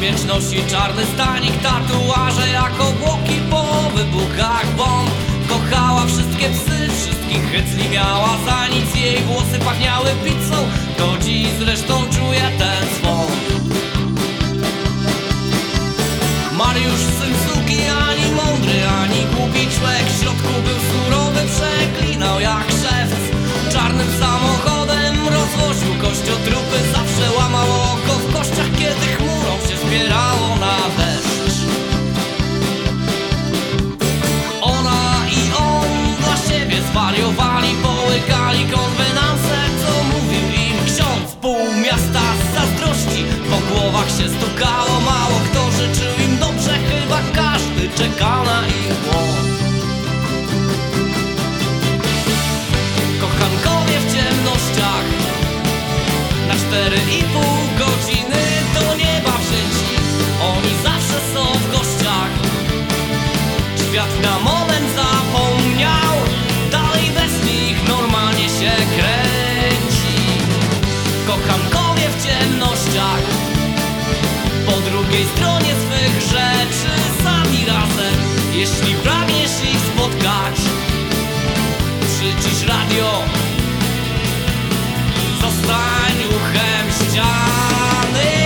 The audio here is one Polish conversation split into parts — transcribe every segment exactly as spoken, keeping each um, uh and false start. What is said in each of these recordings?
wieczności czarny stanik, tatuaże jak obłoki po wybuchach bomb. Kochała wszystkie psy, wszystkich hycli miała za nic. Jej włosy pachniały pizzą, do dziś zresztą czuję ten swąd. Mariusz, syn suki, ani mądry, ani głupi człowiek. W środku był surowy, przeklinał jak szewc. Czarnym samochodem rozwoził kościotrupy. Zawsze łamał oko w kościach, kiedy chmurą się zbierało na deszcz. Ona i on dla siebie zwariowali, połykali konwenanse, co mówił im ksiądz. Pół miasta z zazdrości po głowach się stukało. Mało kto życzył im dobrze, chyba każdy czekał na ich błąd. Kochankowie w ciemnościach na cztery i pół godziny do nieba wzięci. Oni zawsze są w gościach. Świat na moment zapomniał, dalej bez nich normalnie się kręci. Kochankowie w ciemnościach, po drugiej stronie swych rzeczy, sami razem. Jeśli pragniesz ich spotkać, przycisz radio, zostań uchem ściany.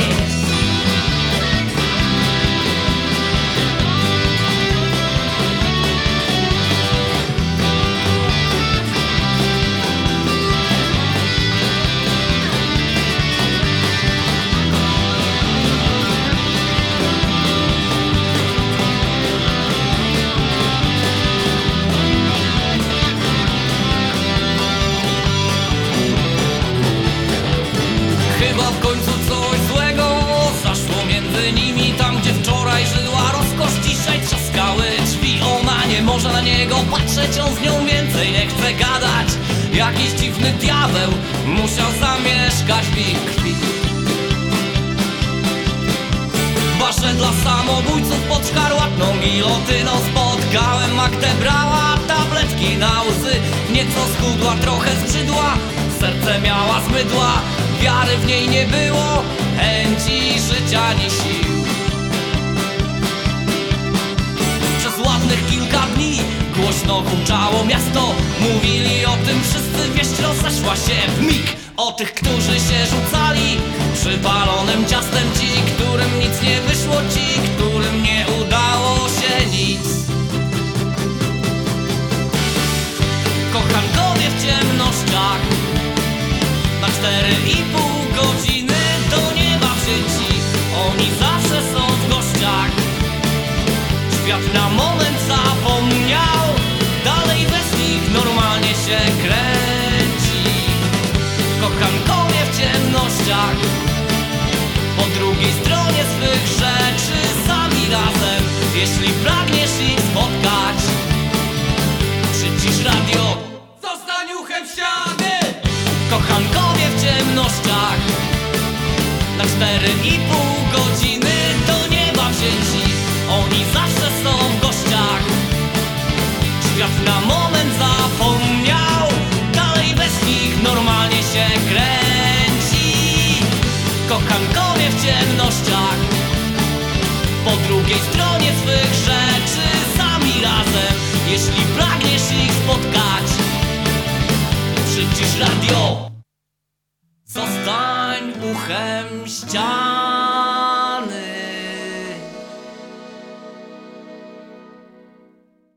W końcu coś złego zaszło między nimi. Tam, gdzie wczoraj żyła rozkosz, dzisiaj trzaskały drzwi. Ona nie może na niego patrzeć, on z nią więcej nie chce gadać. Jakiś dziwny diabeł musiał zamieszkać w ich krwi. W barze dla samobójców pod szkarłatną gilotyną spotkałem Magdę, brała tabletki na łzy. Nieco schudła, trochę zbrzydła, serce miała z mydła. Wiary w niej nie było, chęci życia ani sił. Przez ładnych kilka dni głośno huczało miasto. Mówili o tym wszyscy, wieść rozeszła się w mig. O tych, którzy się rzucali przypalonym ciastem. Ci, którym nic nie wyszło, ci, którym nie udało się nic. Kochankowie w ciemnościach na cztery i pół godziny do nieba wzięci. Oni zawsze są w gościach. Świat na moment zapomniał, dalej bez nich normalnie się kręci. Kochankowie w ciemnościach, po drugiej stronie swych rzeczy, sami razem. Jeśli pragniesz ich spotkać, przycisz radio, zostań uchem ściany. Kochankowie w ciemnościach na cztery i pół godziny do nieba wzięci. Oni zawsze są w gościach. Świat na moment zapomniał, dalej bez nich normalnie się kręci. Kochankowie w ciemnościach, po drugiej stronie swych rzeczy, sami razem. Jeśli pragniesz ich spotkać, przycisz radio, zostań uchem ściany.